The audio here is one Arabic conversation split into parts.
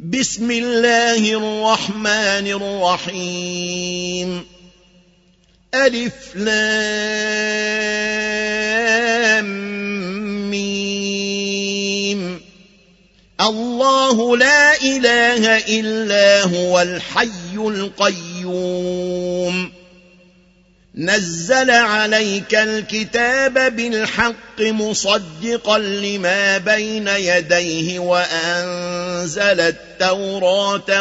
بسم الله الرحمن الرحيم. ألف لام ميم. الله لا إله إلا هو الحي القيوم. نزل عليك الكتاب بالحق مصدقا لما بين يديه وأنزل التوراة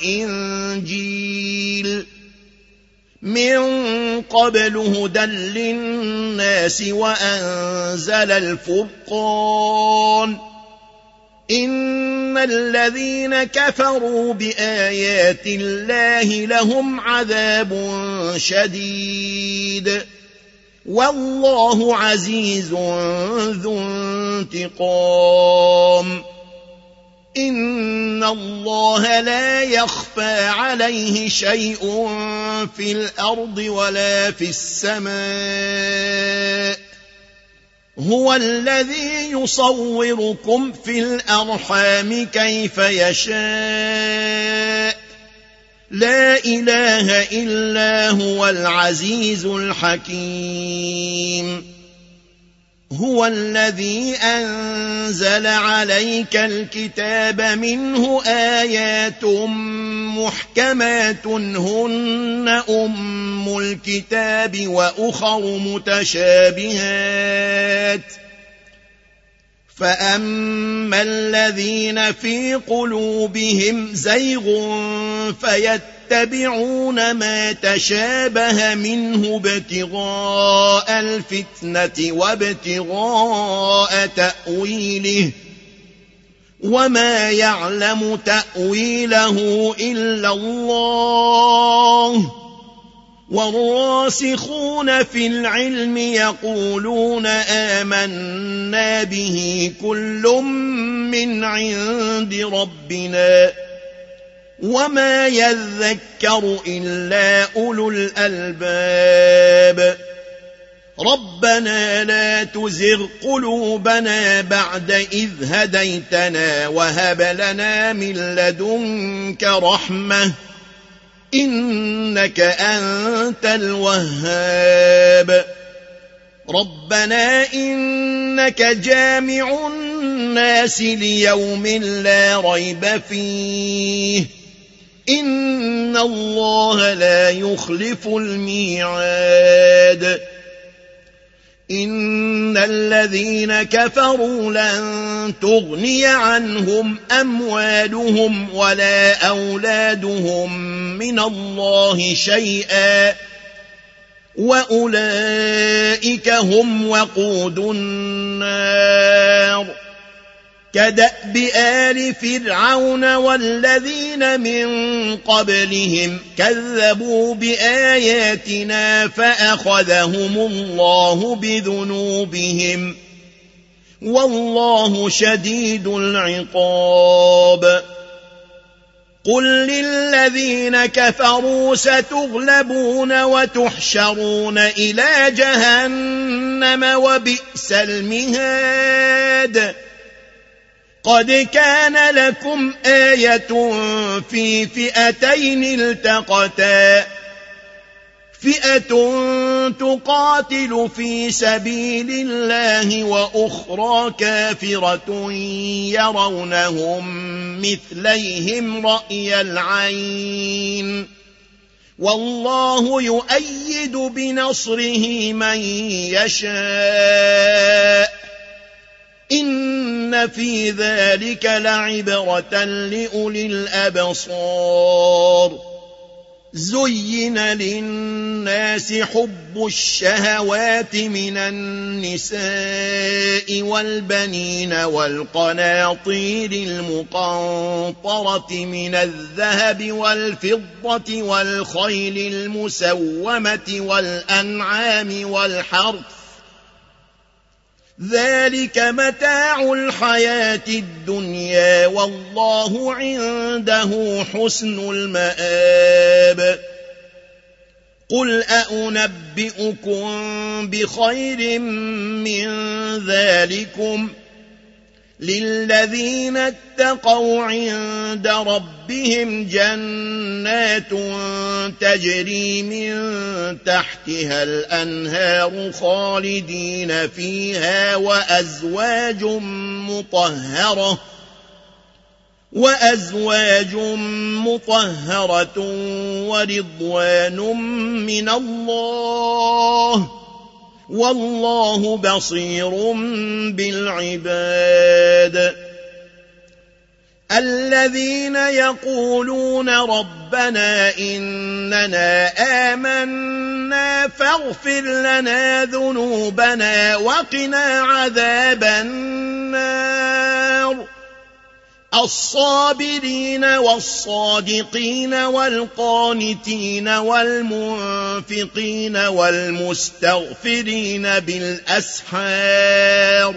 والإنجيل من قبل هدى للناس وأنزل الفرقان. إن الذين كفروا بآيات الله لهم عذاب شديد والله عزيز ذو انتقام. إن الله لا يخفى عليه شيء في الأرض ولا في السماء. هو الذي يصوركم في الأرحام كيف يشاء. لا إله إلا هو العزيز الحكيم. هو الذي أنزل عليك الكتاب منه آيات محكمات هن أم الكتاب وأخر متشابهات. فأما الذين في قلوبهم زيغ فيتبعون ما تشابه منه ابتغاء الفتنة وابتغاء تأويله وما يعلم تأويله إلا الله. والراسخون في العلم يقولون آمنا به كل من عند ربنا وما يذكر إلا أولو الألباب. ربنا لا تزغ قلوبنا بعد إذ هديتنا وهب لنا من لدنك رحمة إنك أنت الوهاب. ربنا إنك جامع الناس ليوم لا ريب فيه إن الله لا يخلف الميعاد. إن الذين كفروا لن تغني عنهم أموالهم ولا أولادهم من الله شيئا وأولئك هم وقود النار. كدأب آل فرعون والذين من قبلهم كذبوا بآياتنا فأخذهم الله بذنوبهم والله شديد العقاب. قل للذين كفروا ستغلبون وتحشرون إلى جهنم وبئس المهاد. قد كان لكم آية في فئتين التقتا فئة تقاتل في سبيل الله وأخرى كافرة يرونهم مثليهم رأي العين والله يؤيد بنصره من يشاء. إن في ذلك لعبرة لأولي الأبصار. زين للناس حب الشهوات من النساء والبنين والقناطير المقنطرة من الذهب والفضة والخيل المسومة والأنعام والحرث ذلك متاع الحياة الدنيا والله عنده حسن المآب. قل أأنبئكم بخير من ذلكم للذين اتقوا عند ربهم جنات تجري من تحتها الأنهار خالدين فيها وأزواج مطهرة ورضوان من الله والله بصير بالعباد الذين يقولون ربنا إننا آمنا فاغفر لنا ذنوبنا وقنا عذاب النار الصابرين والصادقين والقانتين والمنفقين والمستغفرين بالأسحار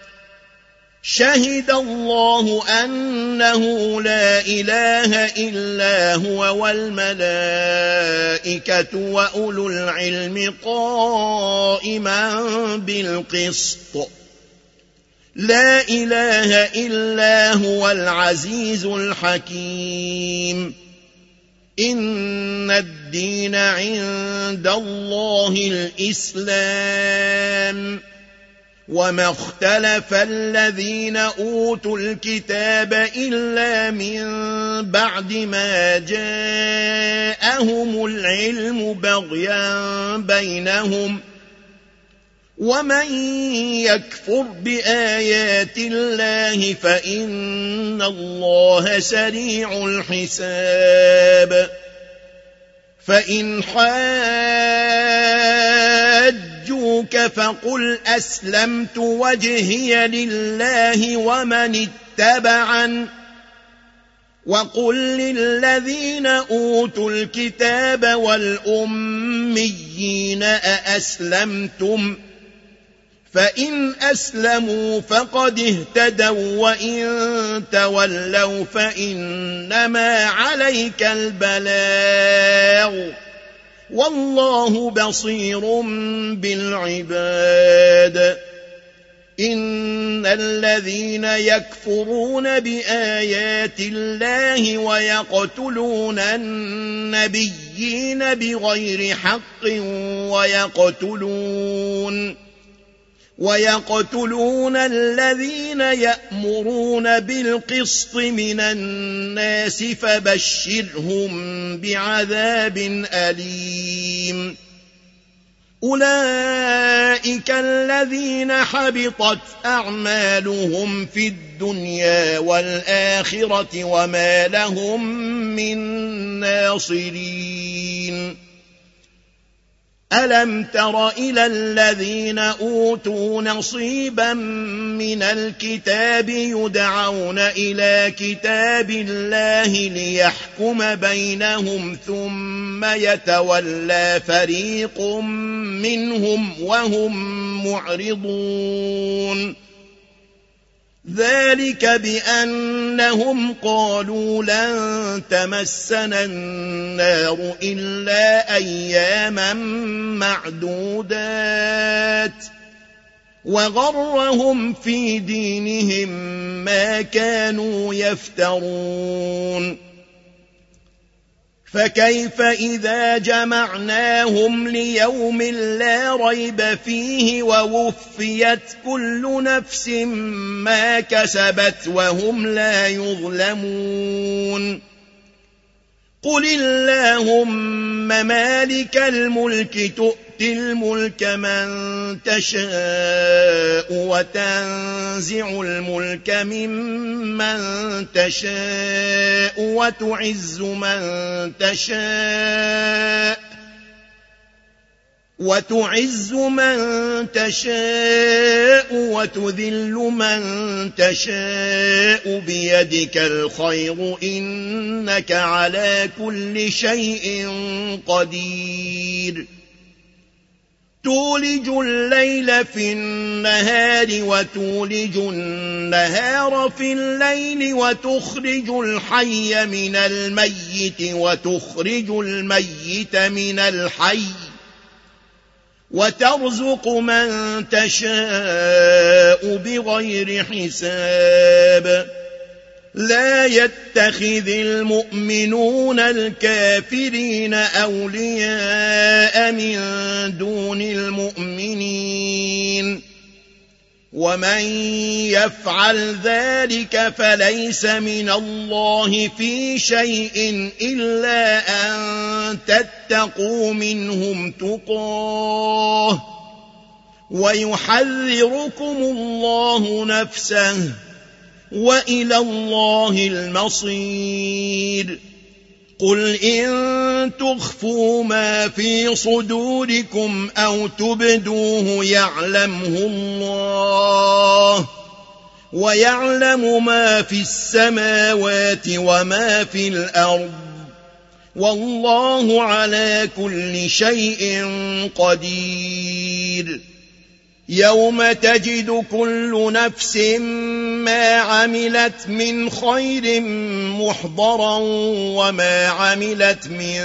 شهد الله أنه لا إله إلا هو والملائكة وأولو العلم قائما بالقسط لا إله إلا هو العزيز الحكيم إن الدين عند الله الإسلام وما اختلف الذين أوتوا الكتاب إلا من بعد ما جاءهم العلم بغيا بينهم ومن يكفر بآيات الله فإن الله سريع الحساب فإن حاجوك فقل أسلمت وجهي لله ومن اتبعن وقل للذين أوتوا الكتاب والأميين أأسلمتم فإن أسلموا فقد اهتدوا وإن تولوا فإنما عليك البلاغ والله بصير بالعباد إن الذين يكفرون بآيات الله ويقتلون النبيين بغير حق ويقتلون الذين يأمرون بالقسط من الناس فبشرهم بعذاب أليم أولئك الذين حبطت أعمالهم في الدنيا والآخرة وما لهم من ناصرين ألم تر إلى الذين أوتوا نصيبا من الكتاب يدعون إلى كتاب الله ليحكم بينهم ثم يتولى فريق منهم وهم معرضون ذلك بأنهم قالوا لن تمسنا النار إلا أياما معدودات وغرهم في دينهم ما كانوا يفترون فكيف إذا جمعناهم ليوم لا ريب فيه ووفيت كل نفس ما كسبت وهم لا يظلمون قل اللهم مالك الملك تؤتي الملك من تشاء وتنزع الملك ممن تشاء وتعز من تشاء وتذل من تشاء بيدك الخير إنك على كل شيء قدير تولج الليل في النهار وتولج النهار في الليل وتخرج الحي من الميت وتخرج الميت من الحي وترزق من تشاء بغير حساب لا يتخذ المؤمنون الكافرين أولياء من دون المؤمنين ومن يفعل ذلك فليس من الله في شيء إلا أن تتقوا منهم تقاه ويحذركم الله نفسه وإلى الله المصير قل إن تخفوا ما في صدوركم أو تبدوه يعلمه الله ويعلم ما في السماوات وما في الأرض والله على كل شيء قدير يوم تجد كل نفس ما عملت من خير محضرا وما عملت من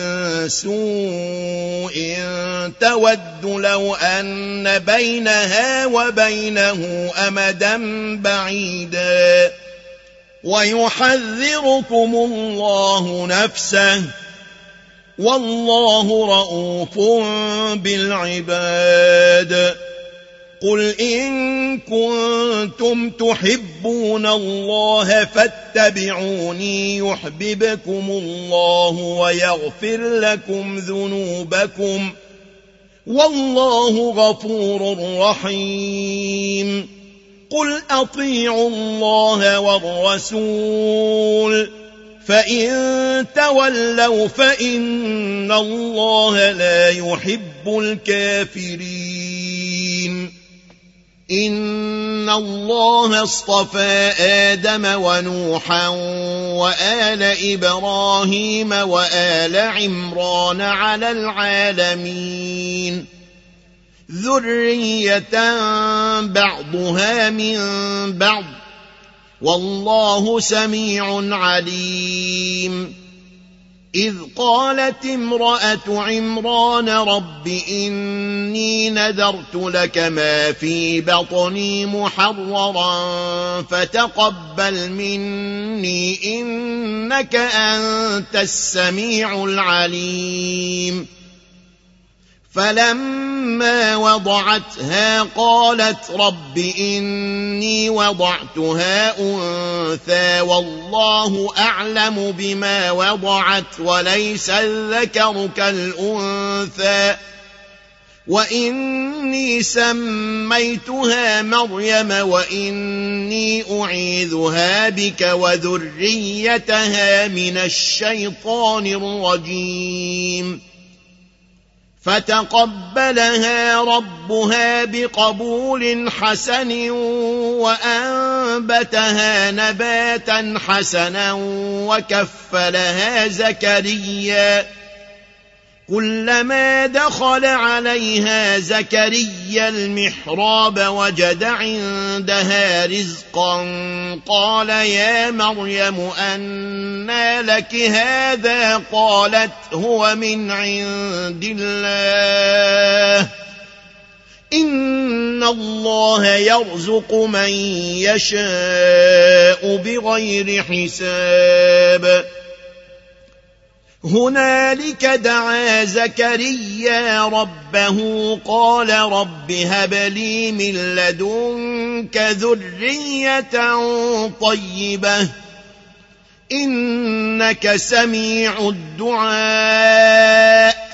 سوء تود لو أن بينها وبينه أمدا بعيدا ويحذركم الله نفسه والله رؤوف بالعباد قل إن كنتم تحبون الله فاتبعوني يحببكم الله ويغفر لكم ذنوبكم والله غفور رحيم قل أطيعوا الله والرسول فإن تولوا فإن الله لا يحب الكافرين إن الله اصطفى آدم ونوحا وآل إبراهيم وآل عمران على العالمين ذرية بعضها من بعض والله سميع عليم إذ قالت امرأة عمران رب إني نذرت لك ما في بطني محررا فتقبل مني إنك أنت السميع العليم فلما وضعتها قالت رب إني وضعتها أنثى والله أعلم بما وضعت وليس الذكر كالأنثى وإني سميتها مريم وإني أعيذها بك وذريتها من الشيطان الرجيم فتقبلها ربها بقبول حسن وأنبتها نباتا حسنا وكفلها زكريا كلما دخل عليها زكريا المحراب وجد عندها رزقا قال يا مريم أنى لك هذا قالت هو من عند الله إن الله يرزق من يشاء بغير حساب هنالك دعا زكريا ربه قال رب هب لي من لدنك ذرية طيبة إنك سميع الدعاء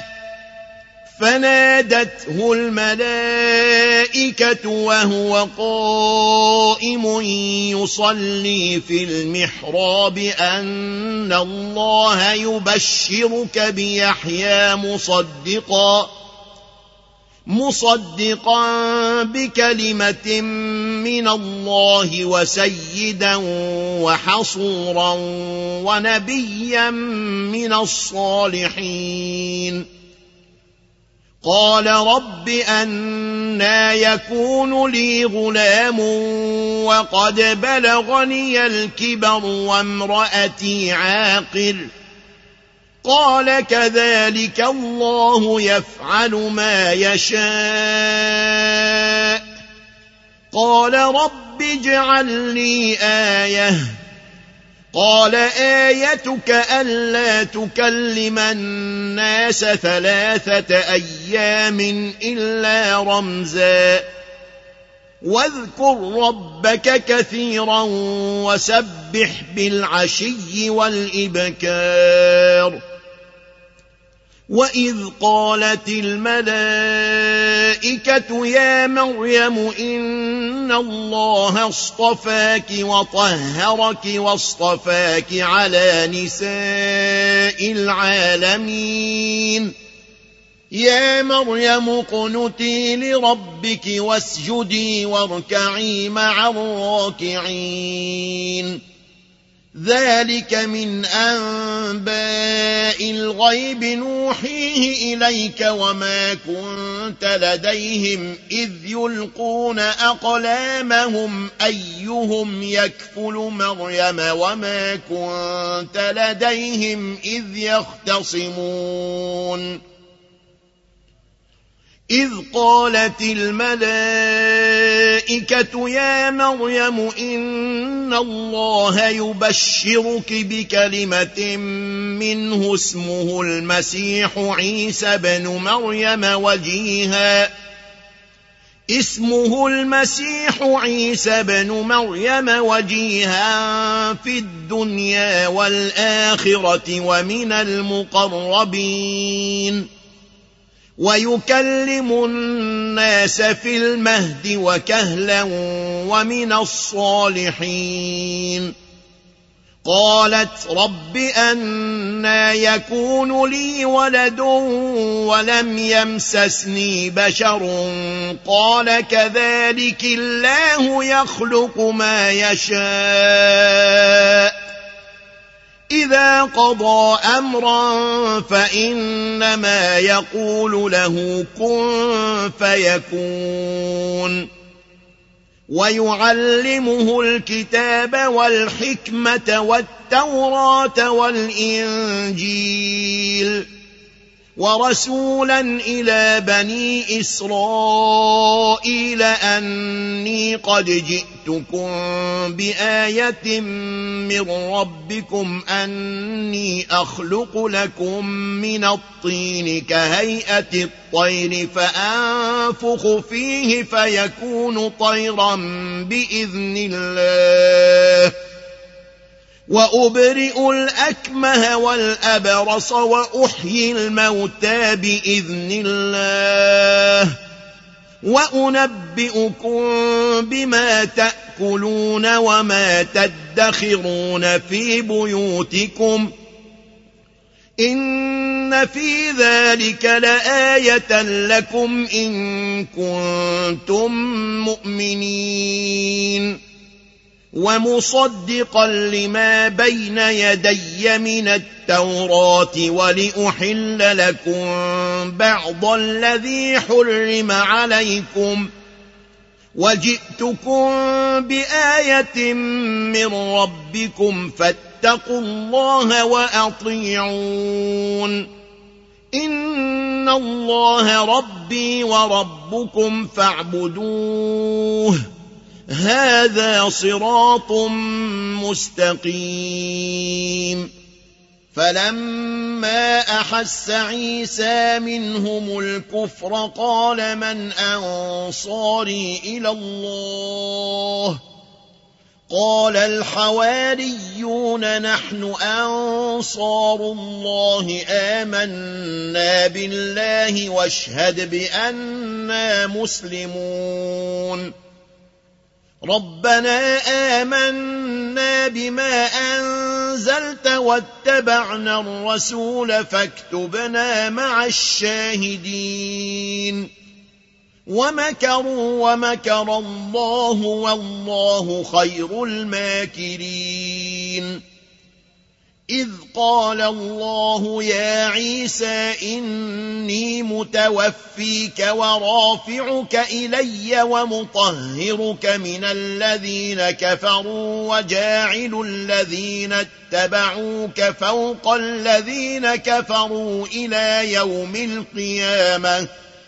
فنادته الملائكة وهو قائم يصلي في المحراب أن الله يبشرك بيحيى مصدقا بكلمة من الله وسيدا وحصورا ونبيا من الصالحين قال رب أنى يكون لي غلام وقد بلغني الكبر وامرأتي عاقر قال كذلك الله يفعل ما يشاء قال رب اجعل لي آية قال آيتك ألا تكلم الناس 3 أيام إلا رمزا واذكر ربك كثيرا وسبح بالعشي والإبكار وإذ قالت الملائكة يا مريم إن الله اصطفاك وطهرك واصطفاك على نساء العالمين يا مريم اقنتي لربك واسجدي واركعي مع الراكعين ذلك من أنباء الغيب نوحيه إليك وما كنت لديهم إذ يلقون أقلامهم أيهم يكفل مريم وما كنت لديهم إذ يختصمون إذ قالت الملائكة يا مريم إن الله يبشرك بكلمة منه اسمه المسيح عيسى بن مريم وجيها في الدنيا والآخرة ومن المقربين ويكلم الناس في المهد وكهلا ومن الصالحين قالت رب أنى يكون لي ولد ولم يمسسني بشر قال كذلك الله يخلق ما يشاء إذا قضى أمرا فإنما يقول له كن فيكون ويعلمه الكتاب والحكمة والتوراة والإنجيل ورسولا إلى بني إسرائيل أني قد جئتكم بآية من ربكم أني أخلق لكم من الطين كهيئة الطير فأنفخ فيه فيكون طيرا بإذن الله وأبرئ الأكمه والأبرص وأحيي الموتى بإذن الله وأنبئكم بما تأكلون وما تدخرون في بيوتكم إن في ذلك لآية لكم إن كنتم مؤمنين ومصدقا لما بين يدي من التوراة ولأحل لكم بعض الذي حرم عليكم وجئتكم بآية من ربكم فاتقوا الله وأطيعون إن الله ربي وربكم فاعبدوه هذا صراط مستقيم فلما أحس عيسى منهم الكفر قال من أنصاري إلى الله قال الحواريون نحن أنصار الله آمنا بالله واشهد بأننا مسلمون ربنا آمنا بما أنزلت واتبعنا الرسول فاكتبنا مع الشاهدين ومكروا ومكر الله والله خير الماكرين إذ قال الله يا عيسى إني متوفيك ورافعك إلي ومطهرك من الذين كفروا وجاعل الذين اتبعوك فوق الذين كفروا إلى يوم القيامة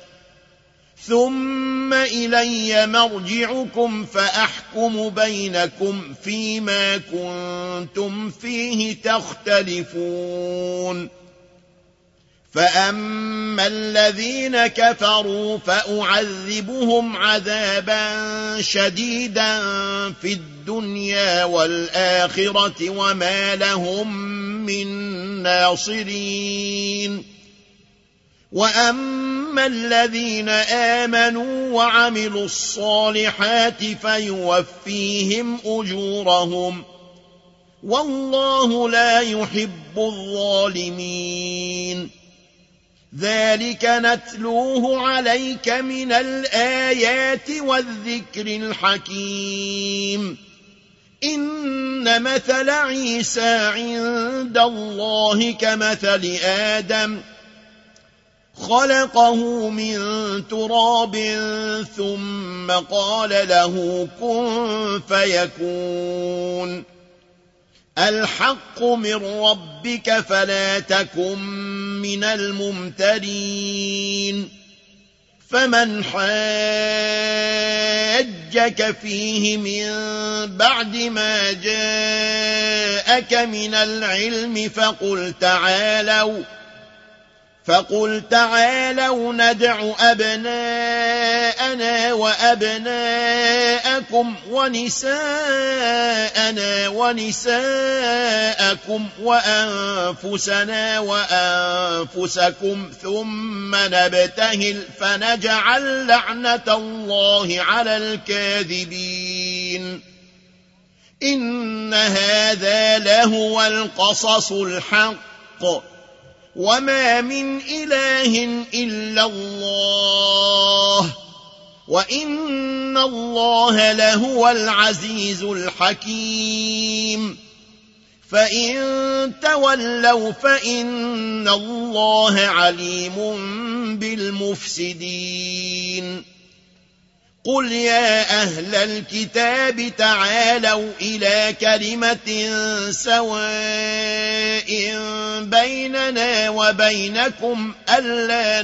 ثم إلي مرجعكم فأحكم بينكم فيما كنتم فيه تختلفون فأما الذين كفروا فأعذبهم عذابا شديدا في الدنيا والآخرة وما لهم من ناصرين وأما الذين آمنوا وعملوا الصالحات فيوفيهم أجورهم والله لا يحب الظالمين ذلك نتلوه عليك من الآيات والذكر الحكيم إن مثل عيسى عند الله كمثل آدم خلقه من تراب ثم قال له كن فيكون الحق من ربك فلا تكن من الممترين فمن حاجك فيه من بعد ما جاءك من العلم فقل تعالوا ندع أبناءنا وأبناءكم ونساءنا ونساءكم وأنفسنا وأنفسكم ثم نبتهل فنجعل لعنة الله على الكاذبين إن هذا لهو القصص الحق وما من إله إلا الله وإن الله لهو العزيز الحكيم فإن تولوا فإن الله عليم بالمفسدين قل يا أهل الكتاب تعالوا إلى كلمة سواء بيننا وبينكم ألا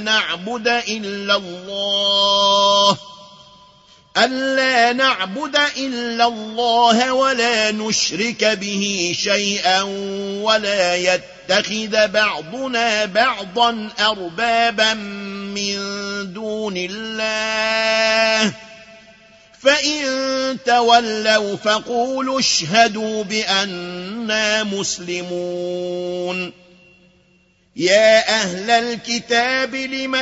نعبد إلا الله ولا نشرك به شيئا ولا يتخذ بعضنا بعضا أربابا من دون الله فإن تولوا فقولوا اشهدوا بأننا مسلمون يا أهل الكتاب لم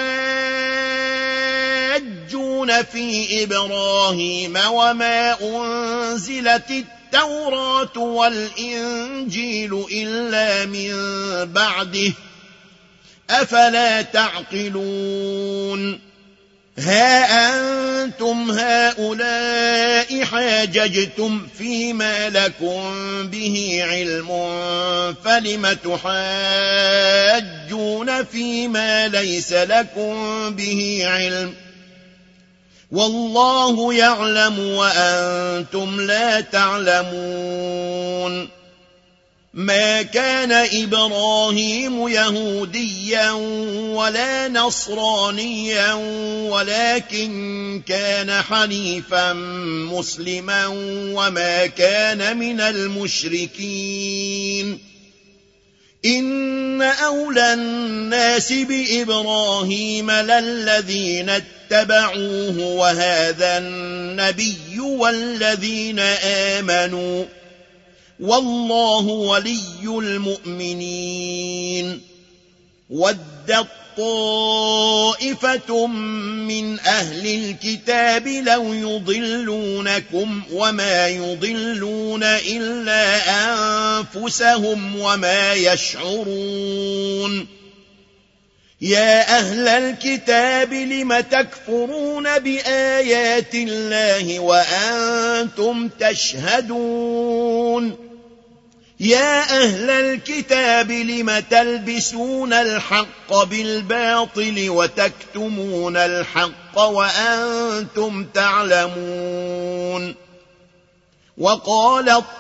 تحاجون في إبراهيم وما أنزلت التوراة والإنجيل إلا من بعده أفلا تعقلون ها أنتم هؤلاء حاججتم فيما لكم به علم فلم تحاجون فيما ليس لكم به علم والله يعلم وأنتم لا تعلمون ما كان إبراهيم يهوديا ولا نصرانيا ولكن كان حنيفا مسلما وما كان من المشركين إن أولى الناس بإبراهيم للذين اتبعوه وهذا النبي والذين آمنوا والله ولي المؤمنين ودت طائفة من أهل الكتاب لو يضلونكم وما يضلون إلا أنفسهم وما يشعرون يا أهل الكتاب لم تكفرون بآيات الله وأنتم تشهدون يا أهل الكتاب لم تلبسون الحق بالباطل وتكتمون الحق وأنتم تعلمون وقالت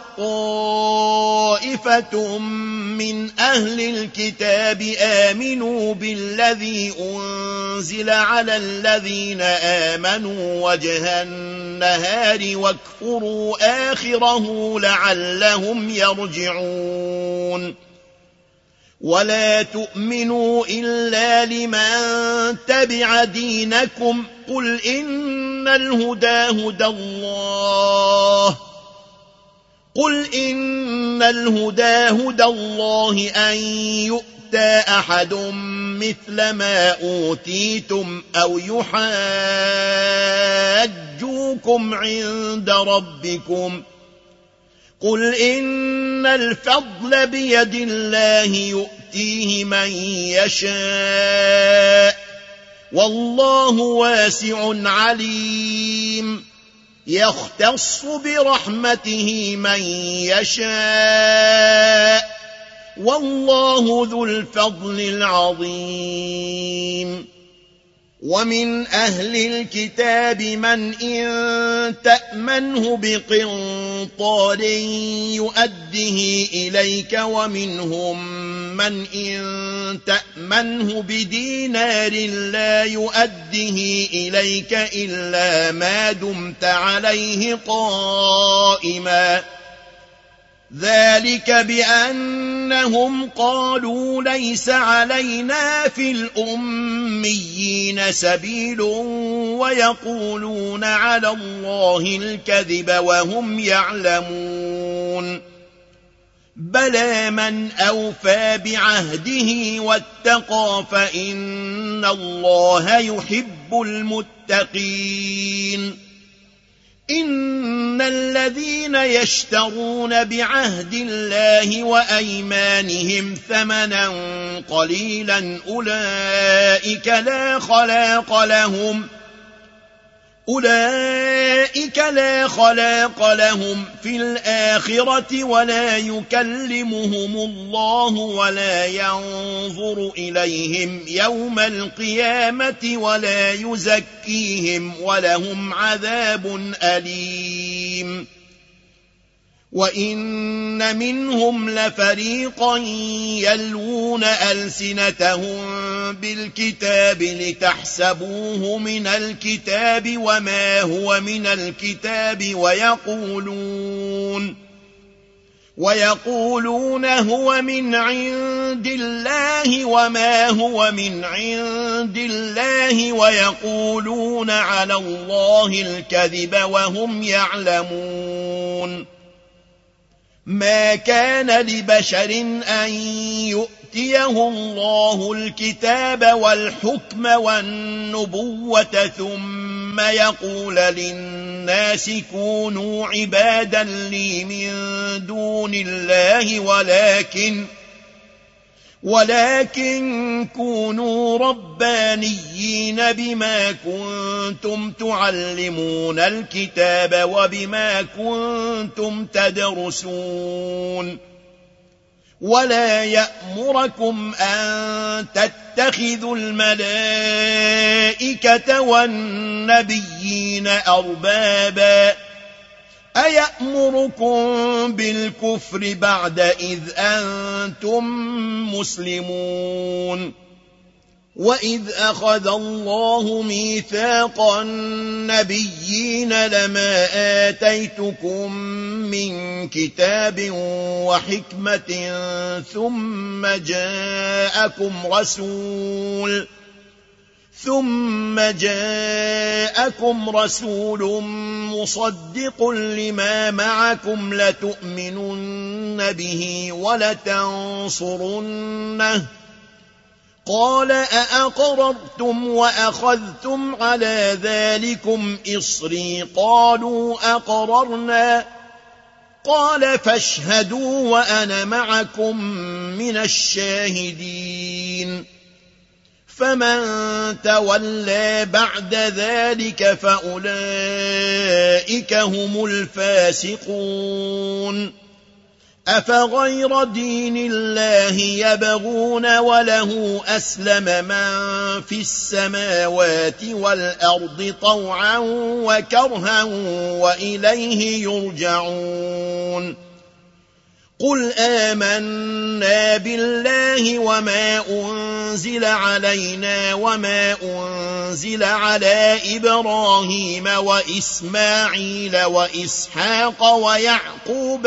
طائفة من أهل الكتاب آمنوا بالذي أنزل على الذين آمنوا وجه النهار واكفروا آخره لعلهم يرجعون ولا تؤمنوا إلا لمن تبع دينكم قل إن الهدى هدى الله أن يؤتى أحد مثل ما أوتيتم أو يحاجوكم عند ربكم قل إن الفضل بيد الله يؤتيه من يشاء والله واسع عليم يختص برحمته من يشاء والله ذو الفضل العظيم ومن أهل الكتاب من إن تأمنه بقنطار يؤده إليك ومنهم من إن تأمنه بدينار لا يؤده إليك إلا ما دمت عليه قائما ذلك بأنهم قالوا ليس علينا في الأميين سبيل ويقولون على الله الكذب وهم يعلمون بلى من أوفى بعهده واتقى فإن الله يحب المتقين إن الذين يشترون بعهد الله وأيمانهم ثمنا قليلا أولئك لا خلاق لهم في الآخرة ولا يكلمهم الله ولا ينظر إليهم يوم القيامة ولا يزكيهم ولهم عذاب أليم وإن منهم لفريقا يلوون ألسنتهم بالكتاب لتحسبوه من الكتاب وما هو من الكتاب ويقولون هو من عند الله وما هو من عند الله ويقولون على الله الكذب وهم يعلمون ما كان لبشر أن يؤتيه الله الكتاب والحكم والنبوة ثم يقول للناس كونوا عبادا لي من دون الله ولكن كونوا ربانيين بما كنتم تعلمون الكتاب وبما كنتم تدرسون ولا يأمركم أن تتخذوا الملائكة والنبيين أربابا أيأمركم بالكفر بعد إذ أنتم مسلمون وإذ أخذ الله ميثاق النبيين لما آتيتكم من كتاب وحكمة ثم جاءكم رسول مصدق لما معكم لتؤمنن به ولتنصرنه قال أأقررتم وأخذتم على ذلكم إصري قالوا أقررنا قال فاشهدوا وأنا معكم من الشاهدين فمن تولى بعد ذلك فأولئك هم الفاسقون أفغير دين الله يبغون وله أسلم من في السماوات والأرض طوعا وكرها وإليه يرجعون قل آمنا بالله وما أنزل علينا وما أنزل على إبراهيم وإسماعيل وإسحاق ويعقوب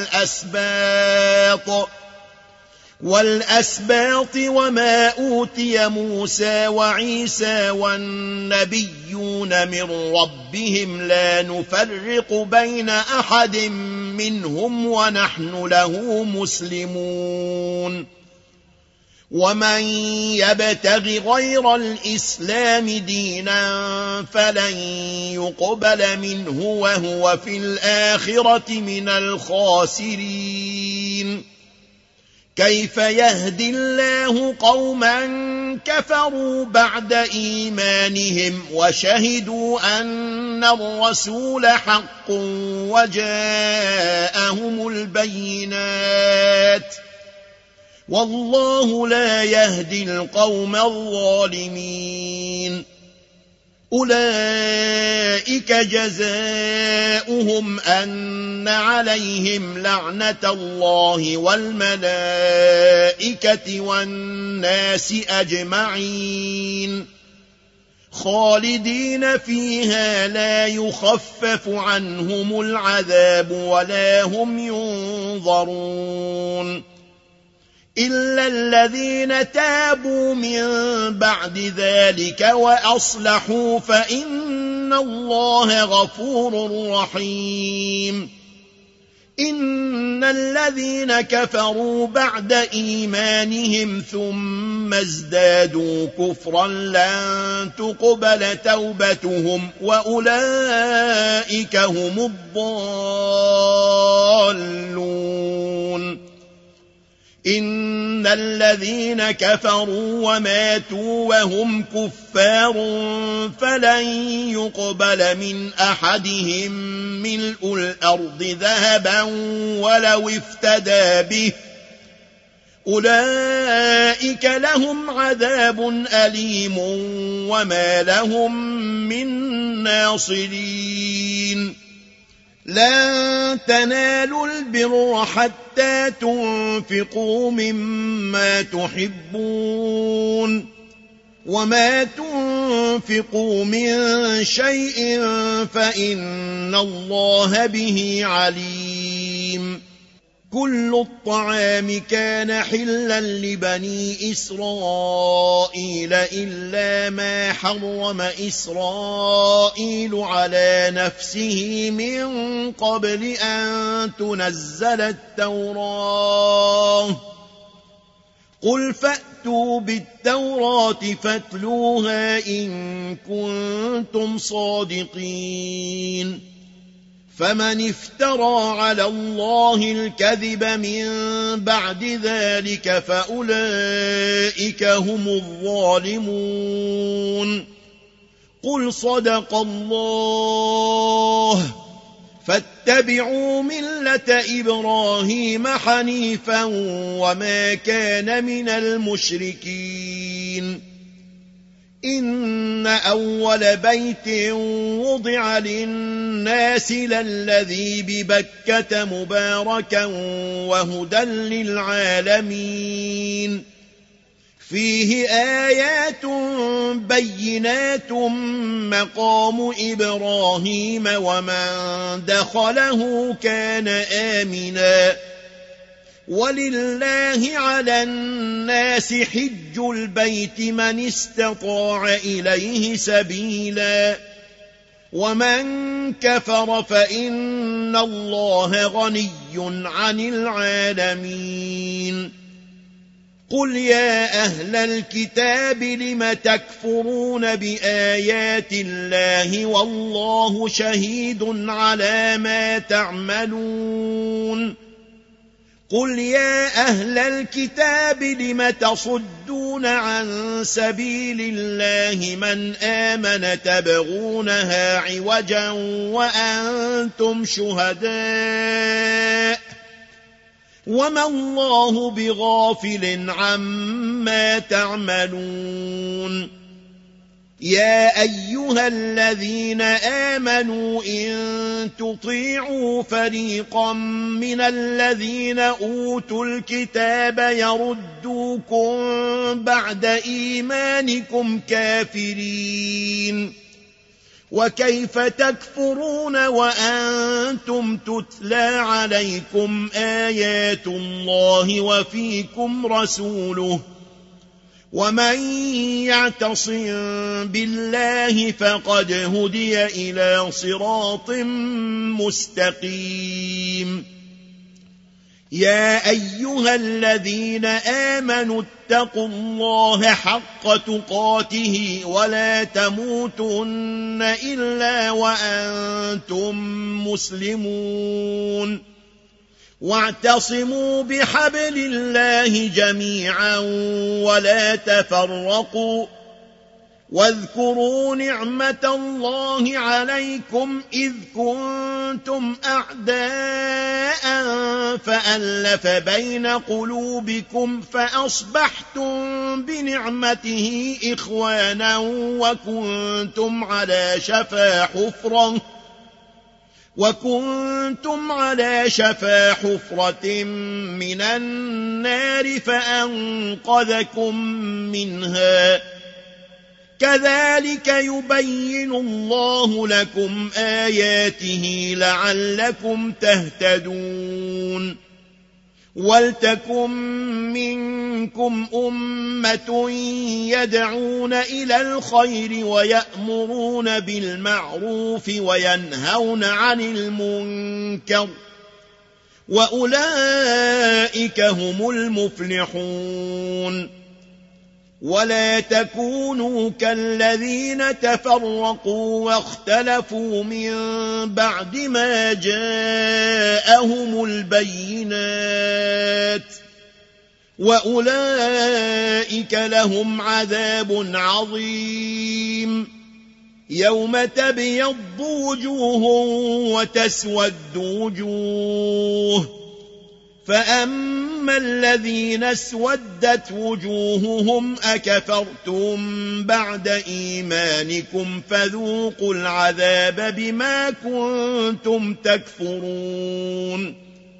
والأسباط وما أوتي موسى وعيسى والنبيون من ربهم لا نفرق بين أحد منهم ونحن له مسلمون ومن يبتغ غير الإسلام دينا فلن يقبل منه وهو في الآخرة من الخاسرين كيف يهدي الله قوما كفروا بعد إيمانهم وشهدوا أن الرسول حق وجاءهم البينات والله لا يهدي القوم الظالمين أولئك جزاؤهم أن عليهم لعنة الله والملائكة والناس أجمعين خالدين فيها لا يخفف عنهم العذاب ولا هم ينظرون إلا الذين تابوا من بعد ذلك وأصلحوا فإن الله غفور رحيم إن الذين كفروا بعد إيمانهم ثم ازدادوا كفرا لن تقبل توبتهم وأولئك هم الضالون إن الذين كفروا وماتوا وهم كفار فلن يقبل من أحدهم ملء الأرض ذهبا ولو افتدى به أولئك لهم عذاب أليم وما لهم من ناصرين لن تنالوا البر حتى تنفقوا مما تحبون وما تنفقوا من شيء فإن الله به عليم كل الطعام كان حلا لبني إسرائيل إلا ما حرم إسرائيل على نفسه من قبل أن تنزل التوراة قل فأتوا بالتوراة فاتلوها إن كنتم صادقين فمن افترى على الله الكذب من بعد ذلك فأولئك هم الظالمون قل صدق الله فاتبعوا ملة إبراهيم حنيفا وما كان من المشركين إن أول بيت وضع للناس للذي ببكة مباركا وهدى للعالمين فيه آيات بينات مقام إبراهيم ومن دخله كان آمنا ولله على الناس حج البيت من استطاع إليه سبيلا ومن كفر فإن الله غني عن العالمين قل يا أهل الكتاب لم تكفرون بآيات الله والله شهيد على ما تعملون قل يا أهل الكتاب لم تصدون عن سبيل الله من آمن تبغونها عوجا وأنتم شهداء وما الله بغافل عما تعملون يا أيها الذين آمنوا إن تطيعوا فريقا من الذين أوتوا الكتاب يردوكم بعد إيمانكم كافرين وكيف تكفرون وأنتم تتلى عليكم آيات الله وفيكم رسوله ومن يعتصم بالله فقد هدي إلى صراط مستقيم يا أيها الذين آمنوا اتقوا الله حق تقاته ولا تموتن إلا وأنتم مسلمون واعتصموا بحبل الله جميعا ولا تفرقوا واذكروا نعمة الله عليكم إذ كنتم أعداء فألف بين قلوبكم فأصبحتم بنعمته إخوانا وكنتم على شفا حفرة من النار فأنقذكم منها كذلك يبين الله لكم آياته لعلكم تهتدون ولتكن منكم أمة يدعون إلى الخير ويأمرون بالمعروف وينهون عن المنكر وأولئك هم المفلحون ولا تكونوا كالذين تفرقوا واختلفوا من بعد ما جاءهم البينات وأولئك لهم عذاب عظيم يوم تبيض وجوه وتسود وجوه فأما الذين اسودت وجوههم أكفرتم بعد إيمانكم فذوقوا العذاب بما كنتم تكفرون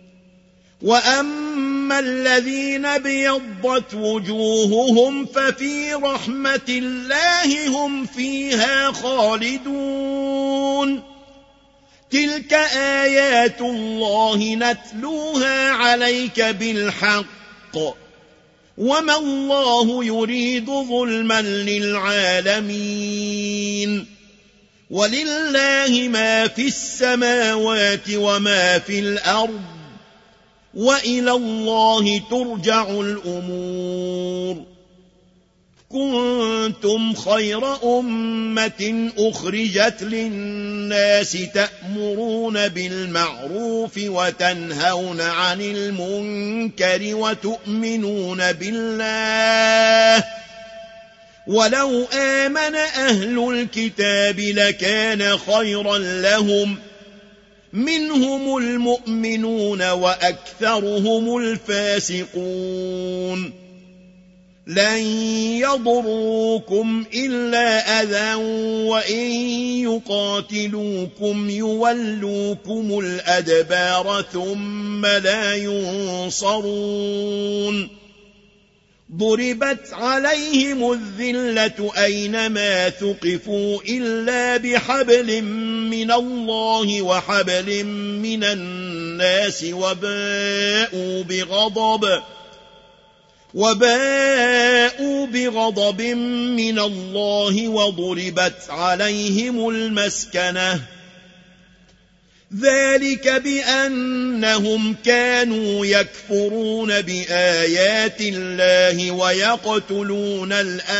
وأما الذين ابيضت وجوههم ففي رحمة الله هم فيها خالدون تلك آيات الله نتلوها عليك بالحق وما الله يريد ظلما للعالمين ولله ما في السماوات وما في الأرض وإلى الله ترجع الأمور كنتم خير أمة أخرجت للناس تأمرون بالمعروف وتنهون عن المنكر وتؤمنون بالله ولو آمن أهل الكتاب لكان خيرا لهم منهم المؤمنون وأكثرهم الفاسقون لن يضروكم إلا أذى وإن يقاتلوكم يولوكم الأدبار ثم لا ينصرون ضربت عليهم الذلة أينما ثقفوا إلا بحبل من الله وحبل من الناس وباءوا بغضب من الله وضربت عليهم المسكنة ذلك بأنهم كانوا يكفرون بآيات الله ويقتلون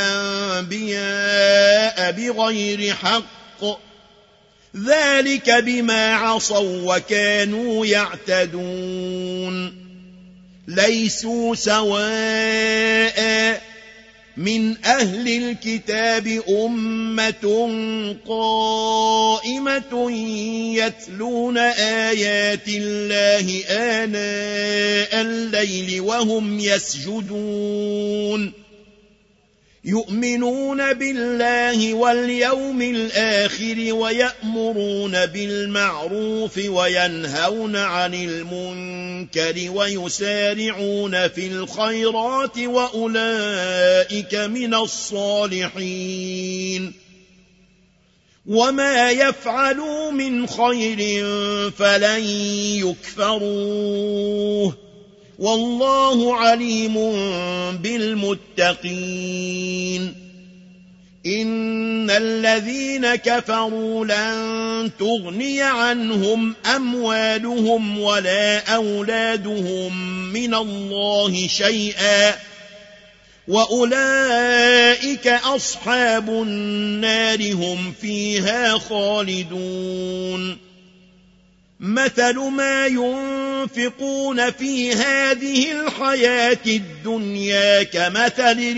الأنبياء بغير حق ذلك بما عصوا وكانوا يعتدون ليسوا سواء من أهل الكتاب أمة قائمة يتلون آيات الله آناء الليل وهم يسجدون يؤمنون بالله واليوم الآخر ويأمرون بالمعروف وينهون عن المنكر ويسارعون في الخيرات وأولئك من الصالحين وما يفعلوا من خير فلن يكفروه والله عليم بالمتقين إن الذين كفروا لن تغني عنهم أموالهم ولا أولادهم من الله شيئا وأولئك أصحاب النار هم فيها خالدون مثل ما ينفقون في هذه الحياة الدنيا كمثل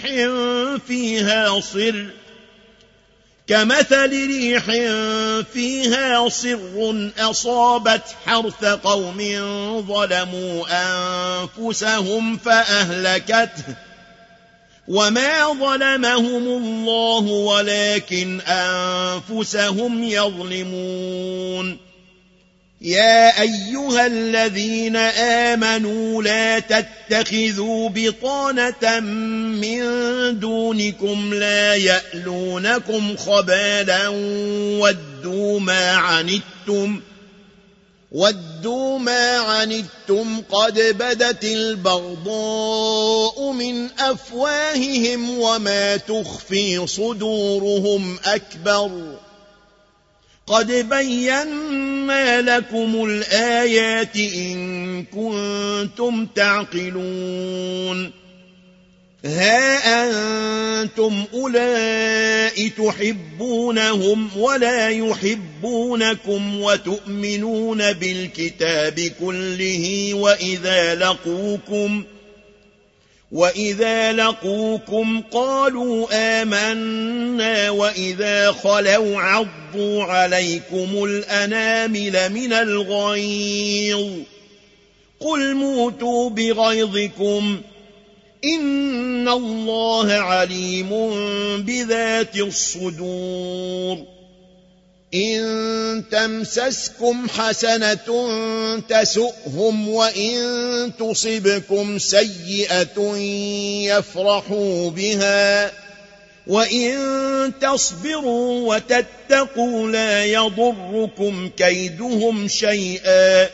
ريح فيها صر أصابت حرث قوم ظلموا أنفسهم فأهلكته وما ظلمهم الله ولكن أنفسهم يظلمون يا أيها الذين آمنوا لا تتخذوا بطانة من دونكم لا يألونكم خبالا ودوا ما عنتم قد بدت البغضاء من أفواههم وما تخفي صدورهم أكبر قد بينا لكم الآيات إن كنتم تعقلون ها أنتم أولئك تحبونهم ولا يحبونكم وتؤمنون بالكتاب كله وإذا لقوكم قالوا آمنا وإذا خلوا عضوا عليكم الأنامل من الغيظ قل موتوا بغيظكم إن الله عليم بذات الصدور إن تمسسكم حسنة تسؤهم وإن تصبكم سيئة يفرحوا بها وإن تصبروا وتتقوا لا يضركم كيدهم شيئا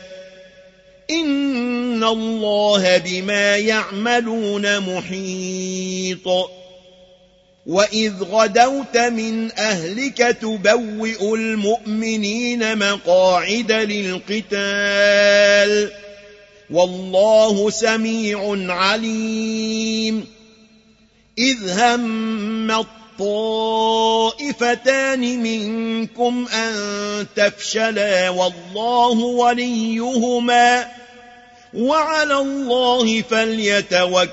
إن الله بما يعملون محيط وإذ غدوت من أهلك تبوئ المؤمنين مقاعد للقتال والله سميع عليم إذ هم الطائفتان منكم أن تفشلا والله وليهما وعلى الله فليتوكل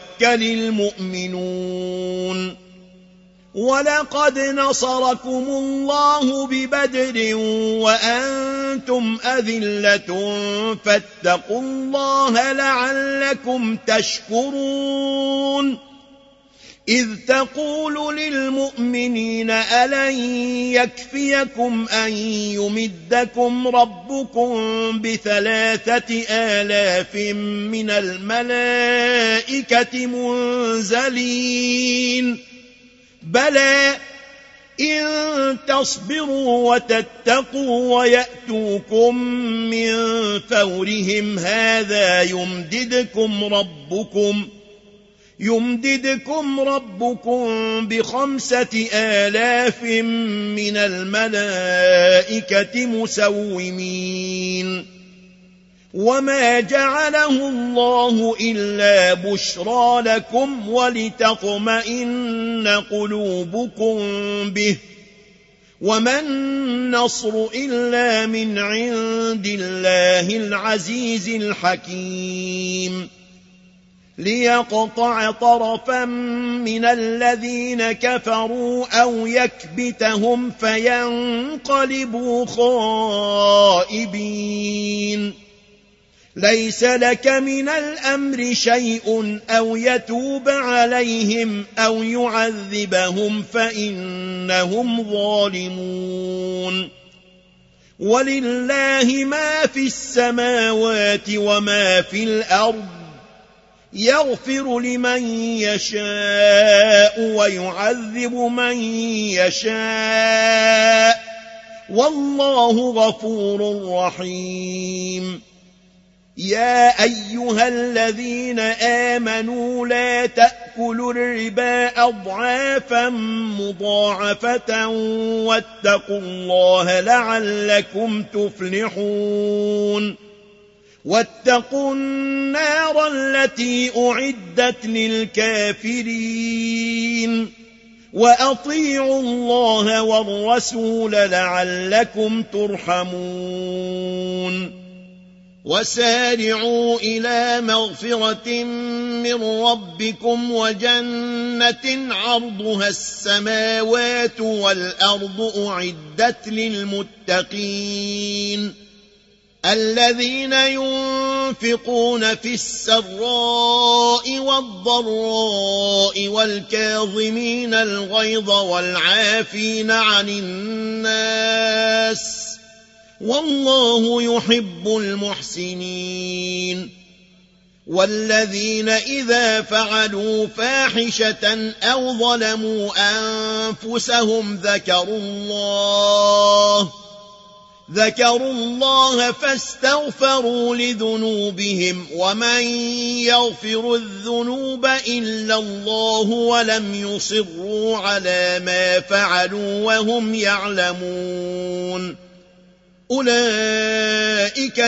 المؤمنون ولقد نصركم الله ببدر وأنتم أذلة فاتقوا الله لعلكم تشكرون إذ تقول للمؤمنين ألن يكفيكم أن يمدكم ربكم ب3,000 من الملائكة منزلين بلى إن تصبروا وتتقوا ويأتوكم من فورهم هذا يمددكم ربكم ب5,000 من الملائكة مسومين وما جعله الله إلا بشرى لكم ولتطمئن قلوبكم به وما النصر إلا من عند الله العزيز الحكيم ليقطع طرفا من الذين كفروا أو يكبتهم فينقلبوا خائبين. ليس لك من الأمر شيء أو يتوب عليهم أو يعذبهم فإنهم ظالمون. ولله ما في السماوات وما في الأرض، يغفر لمن يشاء ويعذب من يشاء، والله غفور رحيم. يا أيها الذين آمنوا لا تأكلوا الربا أضعافا مضاعفة واتقوا الله لعلكم تفلحون. واتقوا النار التي أعدت للكافرين، وأطيعوا الله والرسول لعلكم ترحمون. وسارعوا إلى مغفرة من ربكم وجنة عرضها السماوات والأرض أعدت للمتقين الذين ينفقون في السراء والضراء والكاظمين الغيظ والعافين عن الناس، والله يحب المحسنين. والذين إذا فعلوا فاحشة أو ظلموا أنفسهم ذكروا الله فاستغفروا لذنوبهم ومن يغفر الذنوب إلا الله ولم يصروا على ما فعلوا وهم يعلمون. أولئك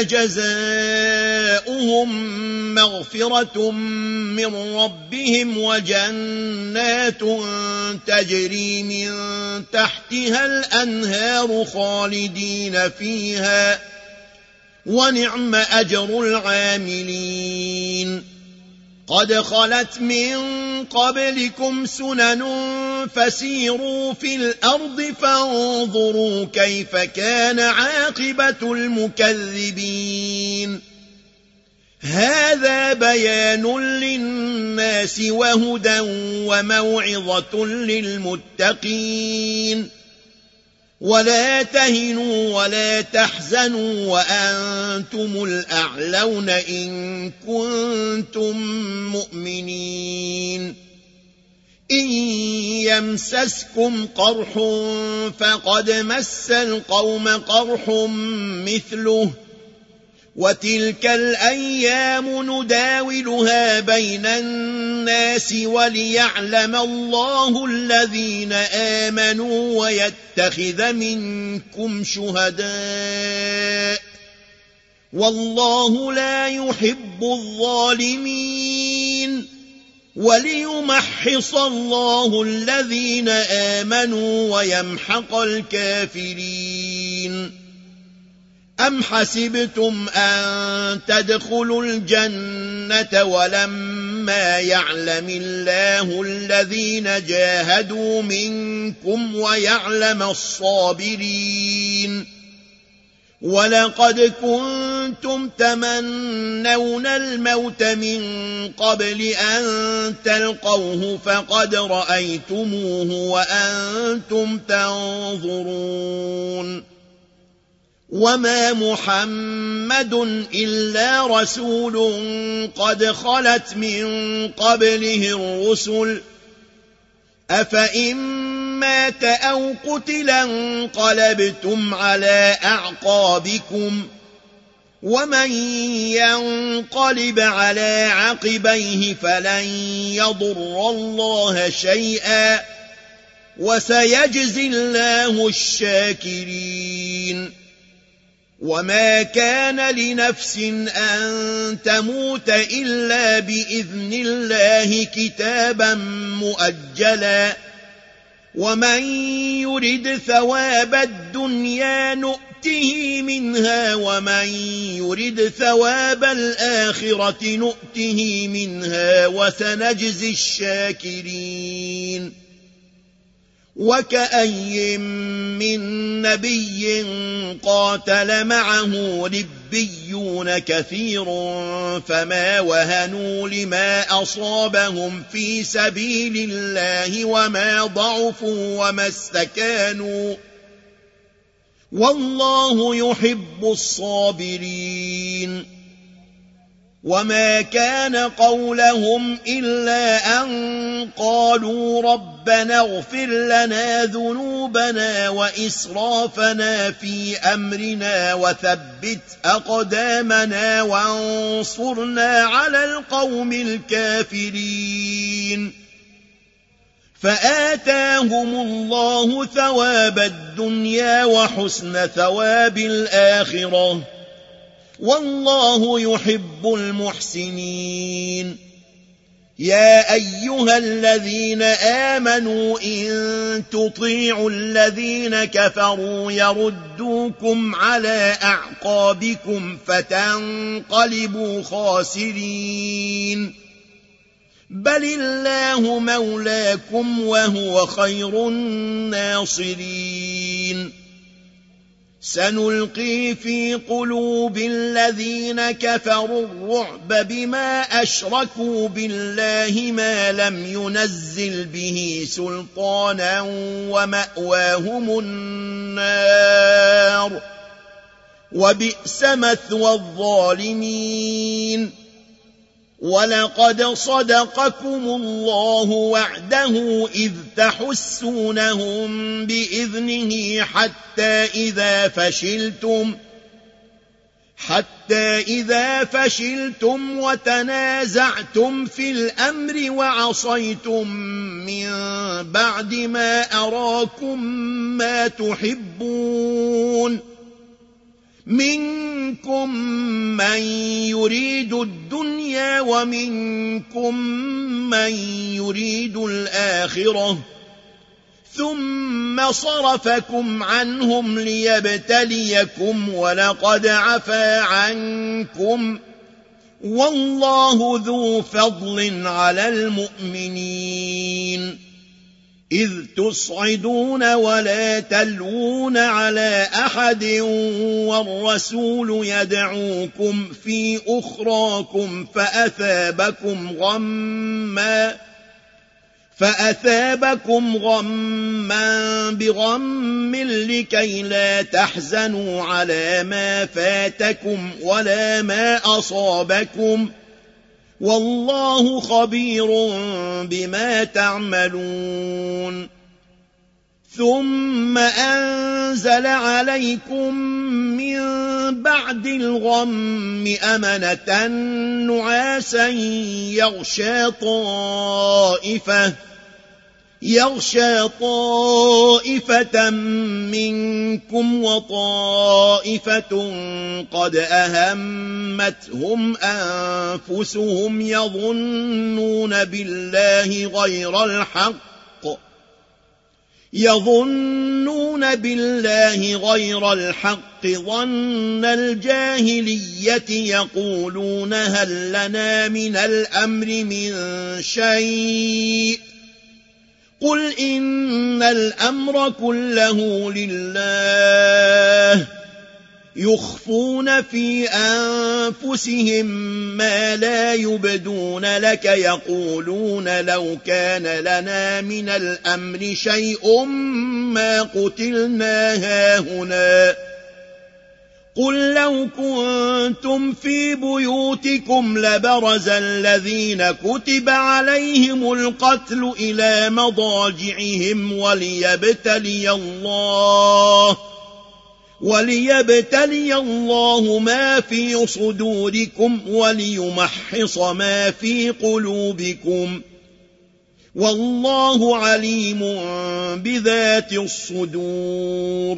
جزاؤهم مغفرة من ربهم وجنات تجري من تحتها الأنهار خالدين فيها، ونعم أجر العاملين. قد خلت من قبلكم سنن فسيروا في الأرض فانظروا كيف كان عاقبة المكذبين. هذا بيان للناس وهدى وموعظة للمتقين. ولا تهنوا ولا تحزنوا وأنتم الأعلون إن كنتم مؤمنين. إن يمسسكم قرح فقد مس القوم قرح مثله، وتلك الأيام نداولها بين الناس وليعلم الله الذين آمنوا ويتخذ منكم شهداء، والله لا يحب الظالمين. وليمحص الله الذين آمنوا ويمحق الكافرين. أم حسبتم أن تدخلوا الجنة ولما يعلم الله الذين جاهدوا منكم ويعلم الصابرين؟ ولقد كنتم تمنون الموت من قبل أن تلقوه فقد رأيتموه وأنتم تنظرون. وما محمد إلا رسول قد خلت من قبله الرسل، أفإن مات أو قتلا انقلبتم على أعقابكم، ومن ينقلب على عقبيه فلن يضر الله شيئا، وسيجزي الله الشاكرين. وما كان لنفس أن تموت إلا بإذن الله كتابا مؤجلا، ومن يرد ثواب الدنيا نؤته نؤته منها ومن يرد ثواب الآخرة نؤته منها وسنجزي الشاكرين وكأي من نبي قاتل معه ربيون كثير فما وهنوا لما أصابهم في سبيل الله وما ضعفوا وما استكانوا والله يحب الصابرين وما كان قولهم إلا أن قالوا ربنا اغفر لنا ذنوبنا وإسرافنا في أمرنا وثبت أقدامنا وانصرنا على القوم الكافرين فآتاهم الله ثواب الدنيا وحسن ثواب الآخرة والله يحب المحسنين يا أيها الذين آمنوا إن تطيعوا الذين كفروا يردوكم على أعقابكم فتنقلبوا خاسرين بل الله مولاكم وهو خير الناصرين سنلقي في قلوب الذين كفروا الرعب بما أشركوا بالله ما لم ينزل به سلطانا ومأواهم النار وبئس مثوى الظالمين ولقد صدقكم الله وعده إذ تحسونهم بإذنه حتى إذا فشلتم وتنازعتم في الأمر وعصيتم من بعد ما أراكم ما تحبون منكم من يريد الدنيا ومنكم من يريد الآخرة ثم صرفكم عنهم ليبتليكم ولقد عفا عنكم والله ذو فضل على المؤمنين إذ تصعدون ولا تلوون على أحد والرسول يدعوكم في أخراكم فأثابكم غما بغم لكي لا تحزنوا على ما فاتكم ولا ما أصابكم والله خبير بما تعملون ثم أنزل عليكم من بعد الغم أمنة نعاسا يغشى طائفة منكم وطائفة قد أهمتهم أنفسهم يظنون بالله غير الحق ظن الجاهلية يقولون هل لنا من الأمر من شيء قل إن الأمر كله لله يخفون في أنفسهم ما لا يبدون لك يقولون لو كان لنا من الأمر شيء ما قتلنا هاهنا قل لو كنتم في بيوتكم لبرز الذين كتب عليهم القتل إلى مضاجعهم وليبتلي الله ما في صدوركم وليمحص ما في قلوبكم والله عليم بذات الصدور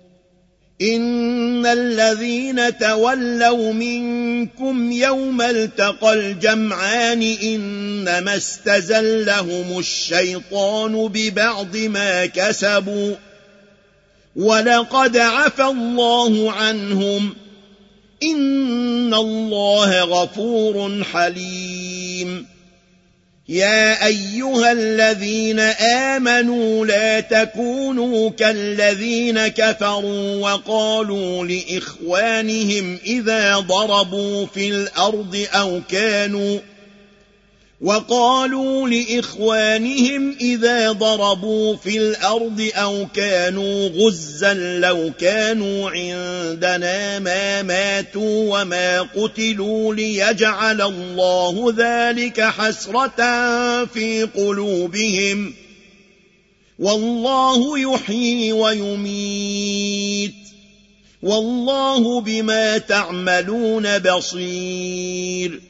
إن الذين تولوا منكم يوم التقى الجمعان إنما استزلهم الشيطان ببعض ما كسبوا ولقد عفى الله عنهم إن الله غفور حليم يا أيها الذين آمنوا لا تكونوا كالذين كفروا وقالوا لإخوانهم إذا ضربوا في الأرض أو كانوا غزا لو كانوا عندنا ما ماتوا وما قتلوا ليجعل الله ذلك حسرة في قلوبهم والله يحيي ويميت والله بما تعملون بصير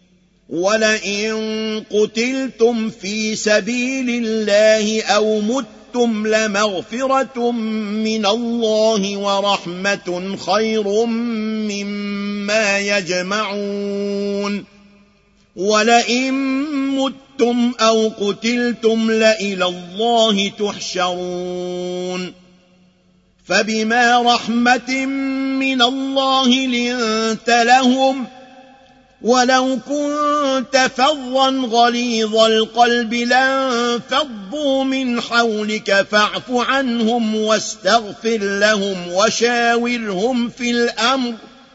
ولئن قتلتم في سبيل الله أو متم لمغفرة من الله ورحمة خير مما يجمعون ولئن متم أو قتلتم لإلى الله تحشرون فبما رحمة من الله لنت لهم ولو كنت فظا غليظ القلب لانفضوا من حولك فاعف عنهم واستغفر لهم وشاورهم في الأمر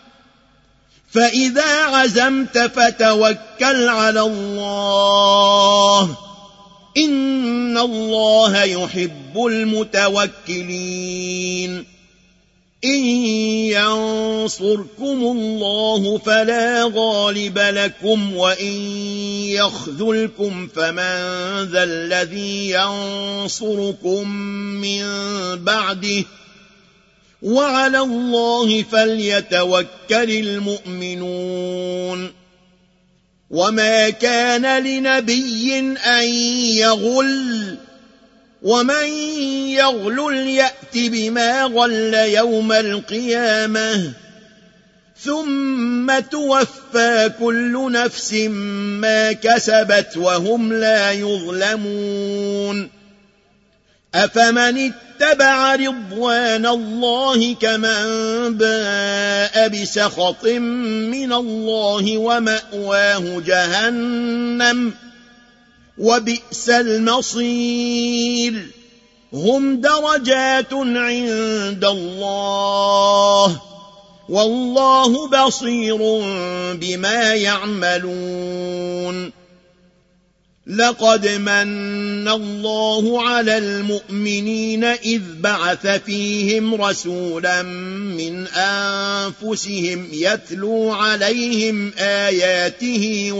فإذا عزمت فتوكل على الله إن الله يحب المتوكلين إن ينصركم الله فلا غالب لكم وإن يخذلكم فمن ذا الذي ينصركم من بعده وعلى الله فليتوكل المؤمنون وما كان لنبي أن يغل ومن يغلل يأت بما غل يوم القيامة ثم توفى كل نفس ما كسبت وهم لا يظلمون أفمن اتبع رضوان الله كمن باء بسخط من الله ومأواه جهنم وبئس المصير هم درجات عند الله والله بصير بما يعملون لقد من الله على المؤمنين إذ بعث فيهم رسولا من أنفسهم يتلو عليهم آياته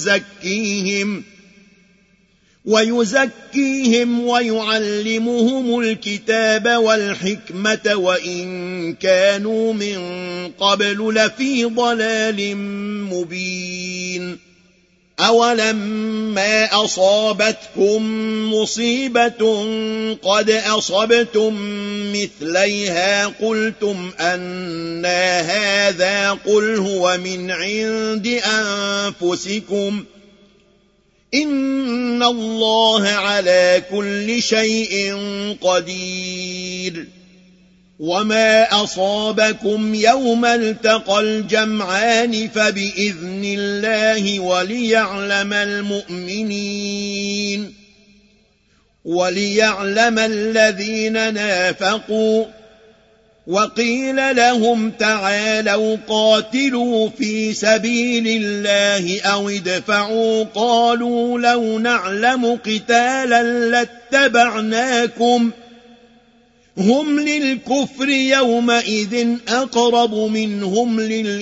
ويزكيهم ويعلمهم الكتاب والحكمة وإن كانوا من قبل لفي ضلال مبين أولما أصابتكم مصيبة قد أصبتم مثليها قلتم أنى هذا قل هو من عند أنفسكم إن الله على كل شيء قدير وما أصابكم يوم التقى الجمعان فبإذن الله وليعلم الذين نافقوا وقيل لهم تعالوا قاتلوا في سبيل الله أو ادفعوا قالوا لو نعلم قتالا لاتبعناكم هم للكفر يومئذ أقرب منهم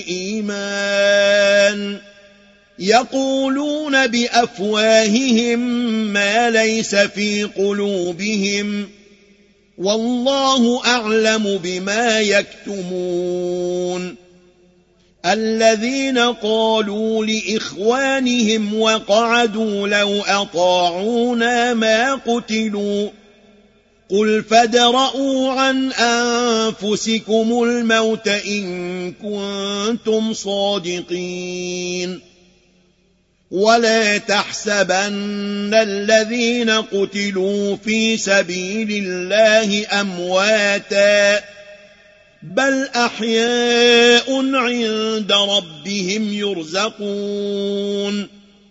للإيمان يقولون بأفواههم ما ليس في قلوبهم والله أعلم بما يكتمون الذين قالوا لإخوانهم وقعدوا لو أطاعونا ما قتلوا قل فادرءوا عن أنفسكم الموت إن كنتم صادقين ولا تحسبن الذين قتلوا في سبيل الله أمواتا بل أحياء عند ربهم يرزقون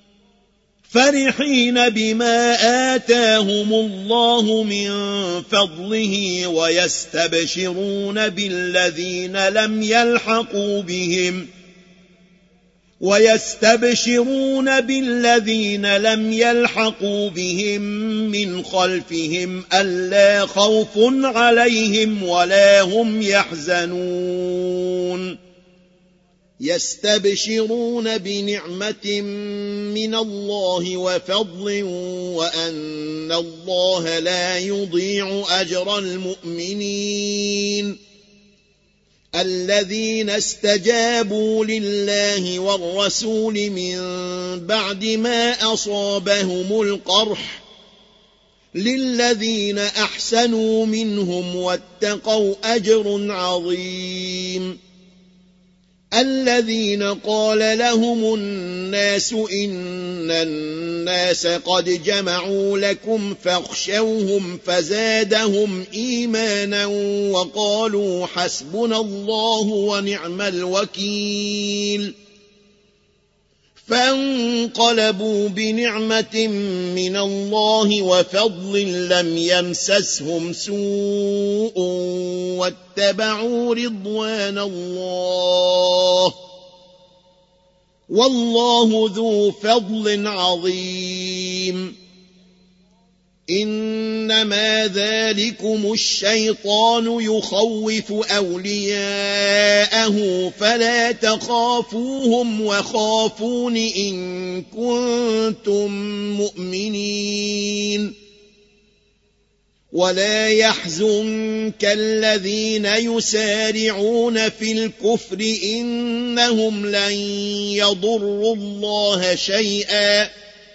فرحين بما آتاهم الله من فضله ويستبشرون بالذين لم يلحقوا بهم من خلفهم ألا خوف عليهم ولا هم يحزنون يستبشرون بنعمة من الله وفضل وأن الله لا يضيع أجر المؤمنين الذين استجابوا لله والرسول من بعد ما أصابهم القرح للذين أحسنوا منهم واتقوا أجر عظيم الذين قال لهم الناس إن الناس قد جمعوا لكم فاخشوهم فزادهم إيمانا وقالوا حسبنا الله ونعم الوكيل فانقلبوا بنعمة من الله وفضل لم يمسسهم سوء واتبعوا رضوان الله والله ذو فضل عظيم إنما ذلكم الشيطان يخوف أولياءه فلا تخافوهم وخافون إن كنتم مؤمنين ولا يحزنك الذين يسارعون في الكفر إنهم لن يضروا الله شيئا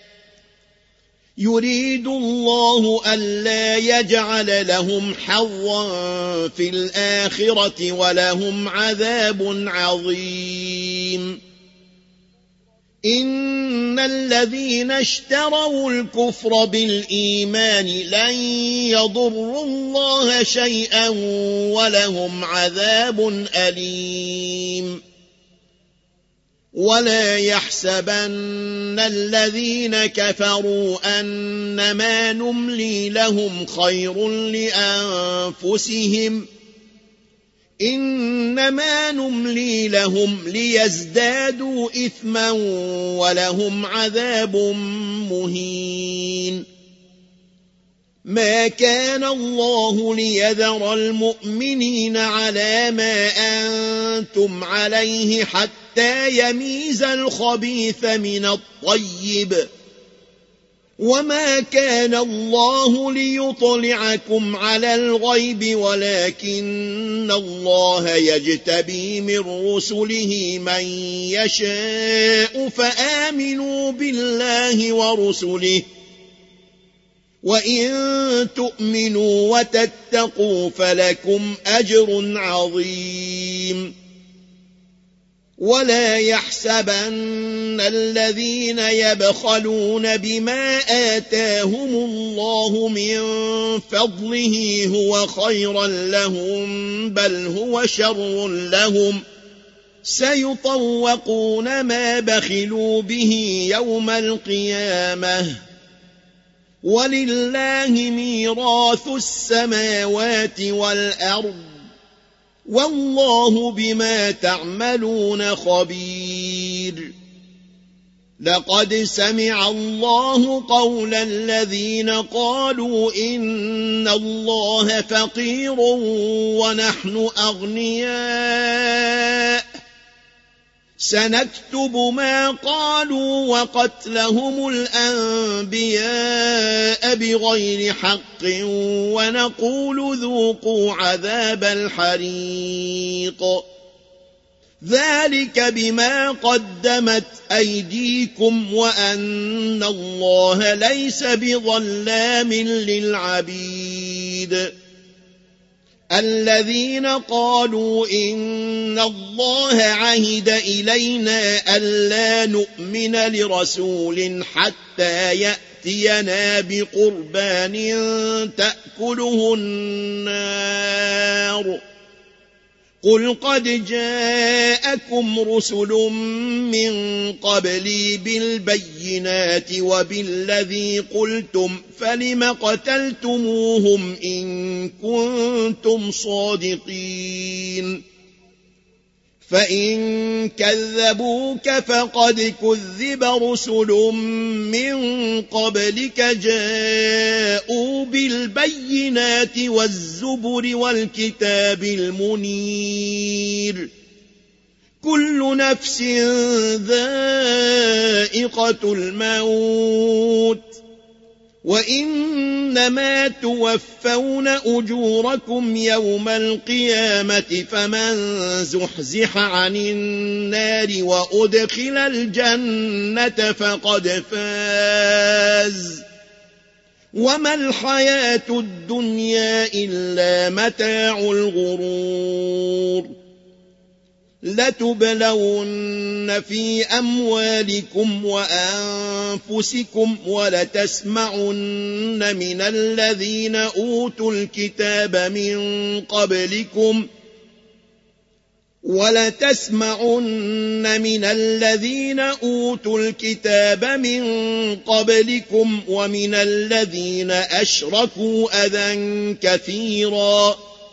يريد الله ألا يجعل لهم حظا في الآخرة ولهم عذاب عظيم إن الذين اشتروا الكفر بالإيمان لن يضروا الله شيئا ولهم عذاب أليم ولا يحسبن الذين كفروا أنما نملي لهم خير لأنفسهم إنما نملي لهم ليزدادوا إثما ولهم عذاب مهين ما كان الله ليذر المؤمنين على ما أنتم عليه حتى يميز الخبيث من الطيب وما كان الله ليطلعكم على الغيب ولكن الله يجتبي من رسله من يشاء فآمنوا بالله ورسله وإن تؤمنوا وتتقوا فلكم أجر عظيم ولا يحسبن الذين يبخلون بما آتاهم الله من فضله هو خيرا لهم بل هو شر لهم سيطوقون ما بخلوا به يوم القيامة ولله ميراث السماوات والأرض والله بما تعملون خبير لقد سمع الله قول الذين قالوا إن الله فقير ونحن أغنياء سنكتب ما قالوا وقتلهم الأنبياء بغير حق ونقول ذوقوا عذاب الحريق ذلك بما قدمت أيديكم وأن الله ليس بظلام للعبيد الذين قالوا إن الله عهد إلينا ألا نؤمن لرسول حتى يأتينا بقربان تأكله النار قل قد جاءكم رسل من قبلي بالبينات وبالذي قلتم فلم قتلتموهم إن كنتم صادقين فإن كذبوك فقد كذب رسل من قبلك جاءوا بالبينات والزبر والكتاب المنير كل نفس ذائقة الموت وإنما توفون أجوركم يوم القيامة فمن زحزح عن النار وأدخل الجنة فقد فاز وما الحياة الدنيا إلا متاع الغرور لتبلون في أموالكم وأنفسكم ولتسمعن من الذين أوتوا الكتاب من قبلكم ومن الذين أشركوا أذى كثيرا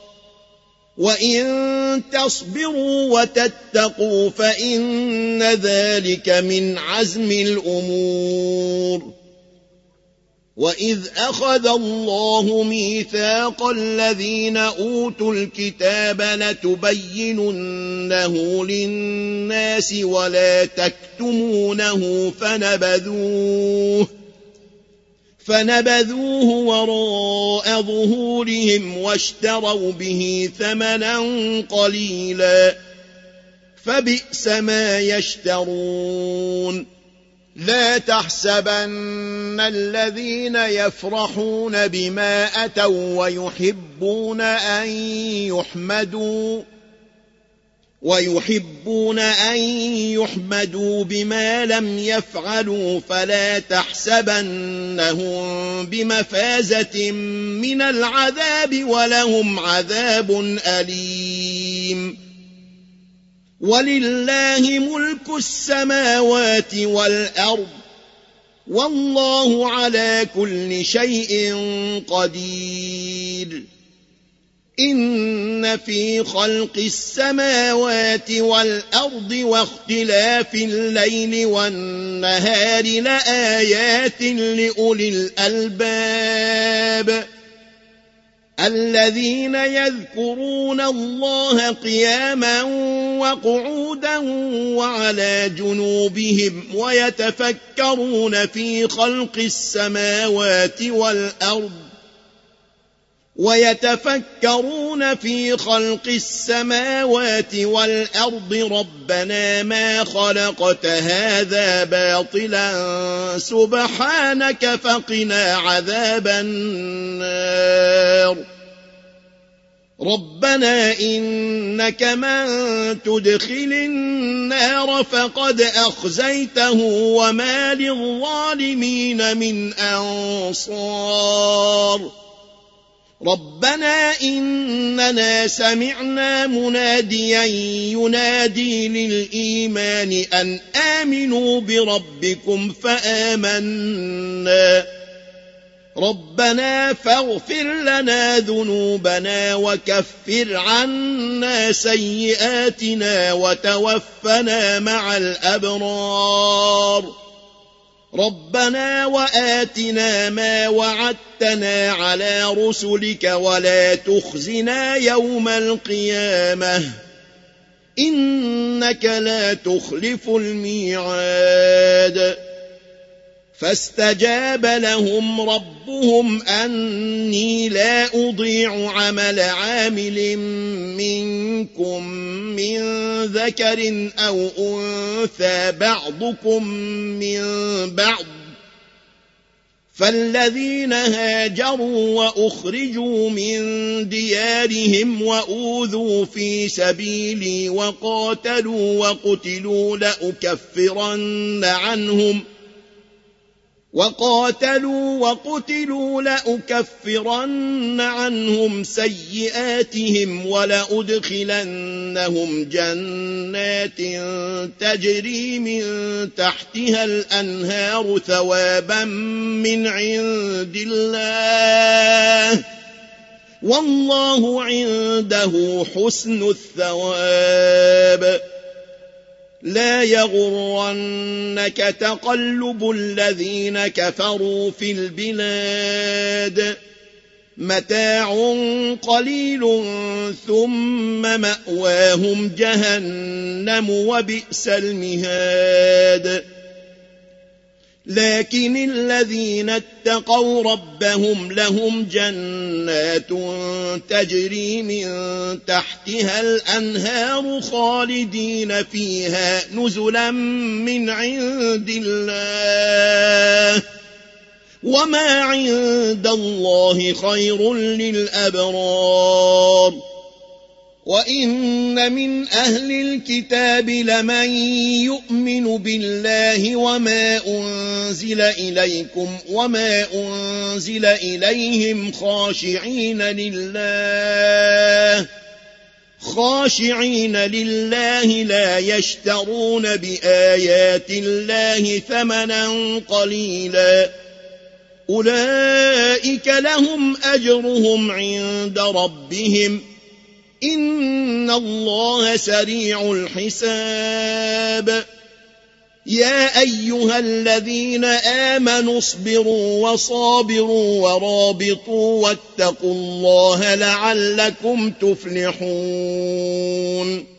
وإن تصبروا وتتقوا فإن ذلك من عزم الأمور وإذ أخذ الله ميثاق الذين أوتوا الكتاب لتبيننه للناس ولا تكتمونه فنبذوه وراء ظهورهم واشتروا به ثمنا قليلا فبئس ما يشترون لا تحسبن الذين يفرحون بما أتوا ويحبون أن يحمدوا بما لم يفعلوا فلا تحسبنهم بمفازة من العذاب ولهم عذاب أليم ولله ملك السماوات والأرض والله على كل شيء قدير إن في خلق السماوات والأرض واختلاف الليل والنهار لآيات لأولي الألباب الذين يذكرون الله قياما وقعودا وعلى جنوبهم ويتفكرون في خلق السماوات والأرض ربنا ما خلقت هذا باطلا سبحانك فقنا عذاب النار ربنا إنك من تدخل النار فقد أخزيته وما للظالمين من أنصار ربنا إننا سمعنا مناديا ينادي للإيمان أن آمنوا بربكم فآمنا ربنا فاغفر لنا ذنوبنا وكفر عنا سيئاتنا وتوفنا مع الأبرار ربنا وآتنا ما وعدتنا على رسلك ولا تخزنا يوم القيامة إنك لا تخلف الميعاد فاستجاب لهم ربهم أني لا أضيع عمل عامل منكم من ذكر أو أنثى بعضكم من بعض فالذين هاجروا وأخرجوا من ديارهم وأوذوا في سبيلي وقاتلوا وقتلوا لأكفرن عنهم سيئاتهم ولأدخلنهم جنات تجري من تحتها الأنهار ثوابا من عند الله والله عنده حسن الثواب لا يغرنك تقلب الذين كفروا في البلاد متاع قليل ثم مأواهم جهنم وبئس المهاد لكن الذين اتقوا ربهم لهم جنات تجري من تحتها الأنهار خالدين فيها نزلا من عند الله وما عند الله خير للأبرار وإن من أهل الكتاب لمن يؤمن بالله وما أنزل إليكم وما أنزل إليهم خاشعين لله لا يشترون بآيات الله ثمنا قليلا أولئك لهم أجرهم عند ربهم إن الله سريع الحساب يا أيها الذين آمنوا اصبروا وصابروا ورابطوا واتقوا الله لعلكم تفلحون